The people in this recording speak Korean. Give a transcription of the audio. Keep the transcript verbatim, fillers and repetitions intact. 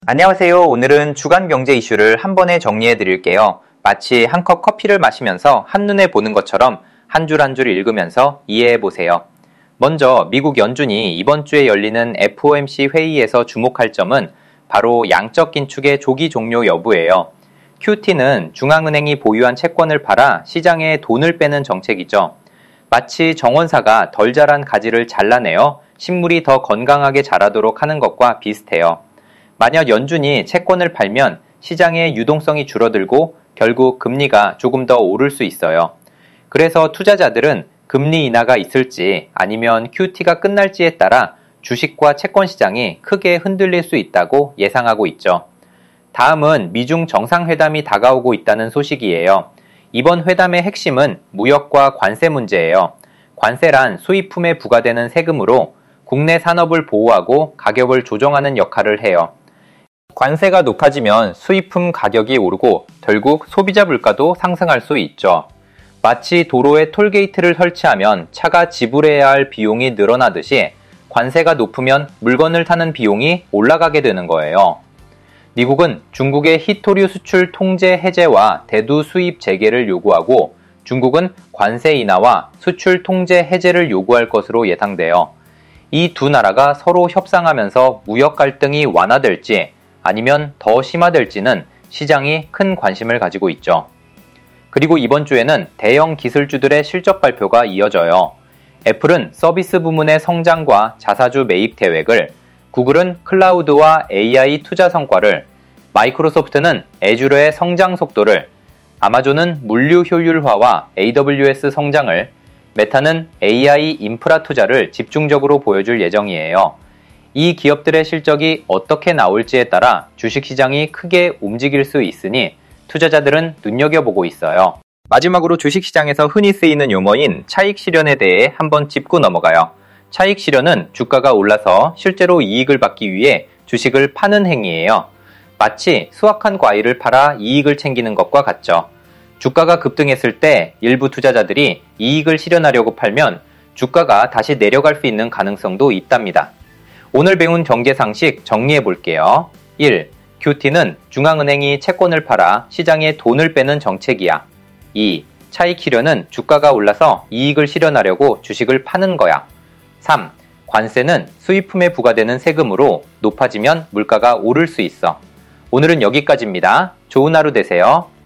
안녕하세요. 오늘은 주간 경제 이슈를 한 번에 정리해 드릴게요. 마치 한 컵 커피를 마시면서 한눈에 보는 것처럼 한 줄 한 줄 읽으면서 이해해 보세요. 먼저 미국 연준이 이번 주에 열리는 에프오엠씨 회의에서 주목할 점은 바로 양적 긴축의 조기 종료 여부예요. 큐티는 중앙은행이 보유한 채권을 팔아 시장에 돈을 빼는 정책이죠. 마치 정원사가 덜 자란 가지를 잘라내어 식물이 더 건강하게 자라도록 하는 것과 비슷해요. 만약 연준이 채권을 팔면 시장의 유동성이 줄어들고 결국 금리가 조금 더 오를 수 있어요. 그래서 투자자들은 금리 인하가 있을지 아니면 큐티가 끝날지에 따라 주식과 채권 시장이 크게 흔들릴 수 있다고 예상하고 있죠. 다음은 미중 정상회담이 다가오고 있다는 소식이에요. 이번 회담의 핵심은 무역과 관세 문제예요. 관세란 수입품에 부과되는 세금으로 국내 산업을 보호하고 가격을 조정하는 역할을 해요. 관세가 높아지면 수입품 가격이 오르고 결국 소비자 물가도 상승할 수 있죠. 마치 도로에 톨게이트를 설치하면 차가 지불해야 할 비용이 늘어나듯이 관세가 높으면 물건을 타는 비용이 올라가게 되는 거예요. 미국은 중국의 히토류 수출 통제 해제와 대두 수입 재개를 요구하고 중국은 관세 인하와 수출 통제 해제를 요구할 것으로 예상돼요. 이 두 나라가 서로 협상하면서 무역 갈등이 완화될지 아니면 더 심화될지는 시장이 큰 관심을 가지고 있죠. 그리고 이번 주에는 대형 기술주들의 실적 발표가 이어져요. 애플은 서비스 부문의 성장과 자사주 매입 계획을, 구글은 클라우드와 에이아이 투자 성과를, 마이크로소프트는 애주르의 성장 속도를, 아마존은 물류 효율화와 에이더블유에스 성장을, 메타는 에이아이 인프라 투자를 집중적으로 보여줄 예정이에요. 이 기업들의 실적이 어떻게 나올지에 따라 주식시장이 크게 움직일 수 있으니 투자자들은 눈여겨보고 있어요. 마지막으로 주식시장에서 흔히 쓰이는 용어인 차익 실현에 대해 한번 짚고 넘어가요. 차익 실현은 주가가 올라서 실제로 이익을 받기 위해 주식을 파는 행위예요. 마치 수확한 과일을 팔아 이익을 챙기는 것과 같죠. 주가가 급등했을 때 일부 투자자들이 이익을 실현하려고 팔면 주가가 다시 내려갈 수 있는 가능성도 있답니다. 오늘 배운 경제 상식 정리해 볼게요. 일. 큐티는 중앙은행이 채권을 팔아 시장에 돈을 빼는 정책이야. 이. 차익 실현은 주가가 올라서 이익을 실현하려고 주식을 파는 거야. 삼. 관세는 수입품에 부과되는 세금으로 높아지면 물가가 오를 수 있어. 오늘은 여기까지입니다. 좋은 하루 되세요.